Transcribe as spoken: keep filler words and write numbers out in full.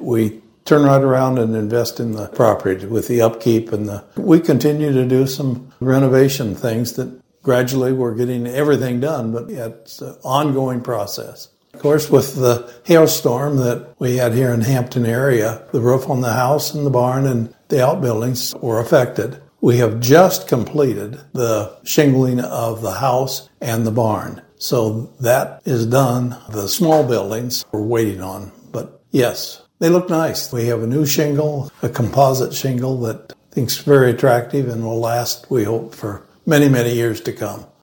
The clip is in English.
we turn right around and invest in the property with the upkeep and the. We continue to do some renovation things that gradually we're getting everything done, but it's an ongoing process. Of course, with the hailstorm that we had here in Hampton area, the roof on the house and the barn and the outbuildings were affected. We have just completed the shingling of the house and the barn. So that is done. The small buildings we're waiting on. But yes, they look nice. We have a new shingle, a composite shingle that I think is very attractive and will last, we hope, for many, many years to come.